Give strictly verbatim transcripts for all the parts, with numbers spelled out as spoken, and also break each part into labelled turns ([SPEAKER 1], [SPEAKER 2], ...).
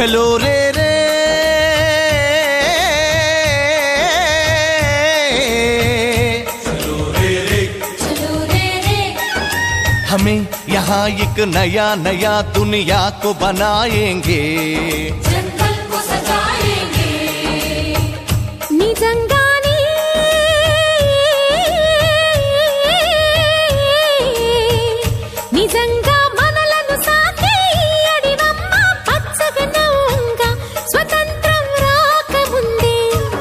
[SPEAKER 1] చలో రే రే
[SPEAKER 2] चलो रे रे
[SPEAKER 3] चलो रे रे
[SPEAKER 1] हमें यहाँ एक नया नया दुनिया को बनाएंगे
[SPEAKER 3] जंगल को सजाएंगे निजंगानी निजंगा मनలను సాకే అడివమ్మ పచ్చగా నవ్వంగా స్వతంత్రం రాకముందే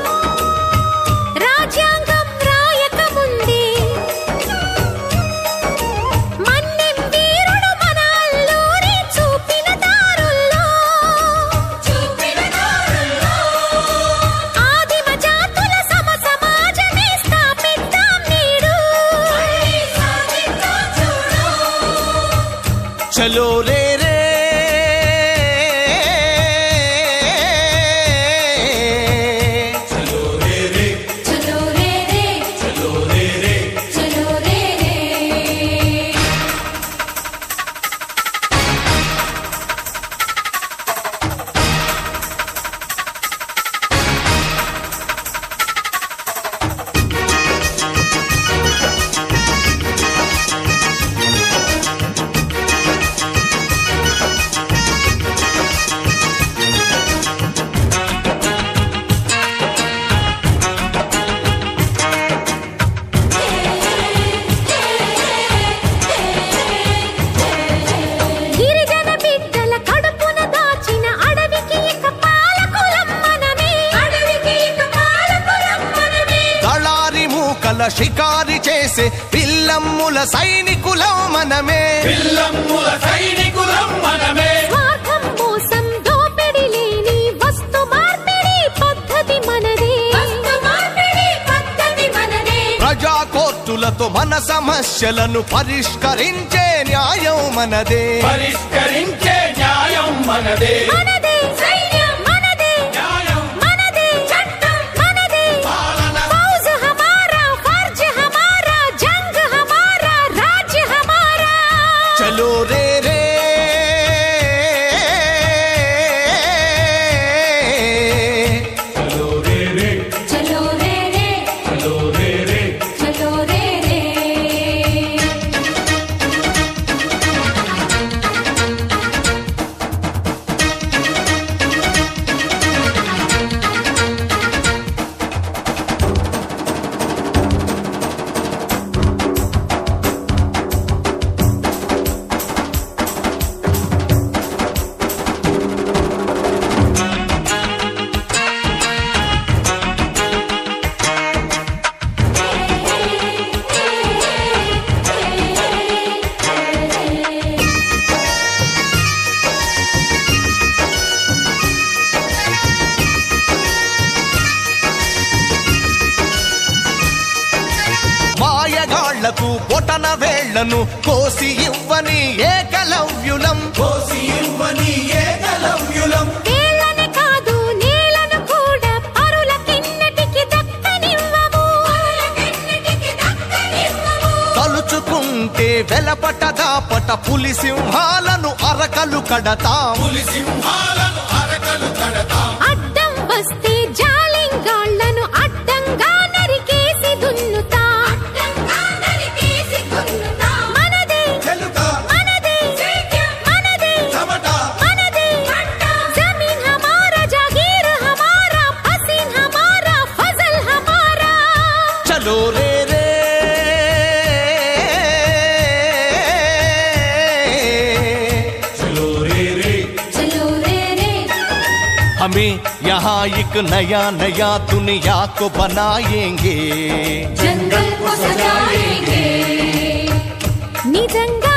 [SPEAKER 3] రాజ్యాంగం రాయకముందే మన్నెం వీరుడు మన అల్లూరి చూపిన దారుల్లో చూపిన దారుల్లో ఆదిమ జాతుల సమ సమాజమే స్థాపిద్దాం నేడు సాధిద్దాం చూడు
[SPEAKER 1] చలో రే రే
[SPEAKER 2] चलो रे रे
[SPEAKER 3] చలో రే రే
[SPEAKER 2] चलो रे रे
[SPEAKER 3] చలో రే రే గిరిజన బిడ్డల కడుపున దాచిన అడవికి ఇక పాలకులం మనమే అడవికి ఇక పాలకులం మనమే
[SPEAKER 1] దళారి మూకల షికారి చేసే పిల్లమ్ముల సైనికులం మనమే
[SPEAKER 2] పిల్లమ్ముల సైనికులం మనమే
[SPEAKER 3] స్వార్థం మోసం దోపిడి లేని వస్తు మార్పిడి పద్ధతి మనదే వస్తు మార్పిడి పద్ధతి మనదే
[SPEAKER 1] ప్రజా కోర్టులతో మన సమస్యలను పరిష్కరించే న్యాయం మనదే
[SPEAKER 2] పరిష్కరించే న్యాయం మనదే
[SPEAKER 3] మనదే సైన్యం మనదే
[SPEAKER 2] న్యాయం
[SPEAKER 3] మనదే చట్టం మనదే
[SPEAKER 2] పాలన
[SPEAKER 3] फौज हमारा फर्ज हमारा जंग हमारा राज्य हमारा
[SPEAKER 1] చలో రే రే
[SPEAKER 2] चलो रे रे
[SPEAKER 3] चलो रे रे
[SPEAKER 2] चलो रे रे
[SPEAKER 3] चलो रे रे
[SPEAKER 1] మాయగాళ్లకు బొటన వేళ్లను కోసి ఇవ్వని ఏకలవ్యులం
[SPEAKER 2] కోసి ఇవ్వని ఏకలవ్యులం
[SPEAKER 3] నేలని కాదు నేలను కూడా పరుల కిన్నటికి దక్కనివ్వము కిన్నటికి దక్కనివ్వము
[SPEAKER 1] తలుచుకుంటే వెలపట దాపట పులి సింహాలను అరకలు కడతాం
[SPEAKER 2] పులి సింహాలను అరకలు కడతాం
[SPEAKER 3] అడ్డం వస్తే జాలింగాళ్లను అడ్డంగా నరికేసి దున్నుతా అడ్డంగా నరికేసి దున్నుతా మనదే
[SPEAKER 2] తెలుక
[SPEAKER 3] మనదే సైన్యం మనదే
[SPEAKER 2] చెమట
[SPEAKER 3] మనదే జమీన్ హమారా జాగీర్ హమారా పసీన్ హమారా ఫజల్ హమారా
[SPEAKER 1] చలో రే రే
[SPEAKER 2] चलो रे रे
[SPEAKER 3] चलो रे रे
[SPEAKER 1] हमें यहाँ एक नया नया दुनिया को बनाएंगे
[SPEAKER 3] जंगल को सजाएंगे निजंगा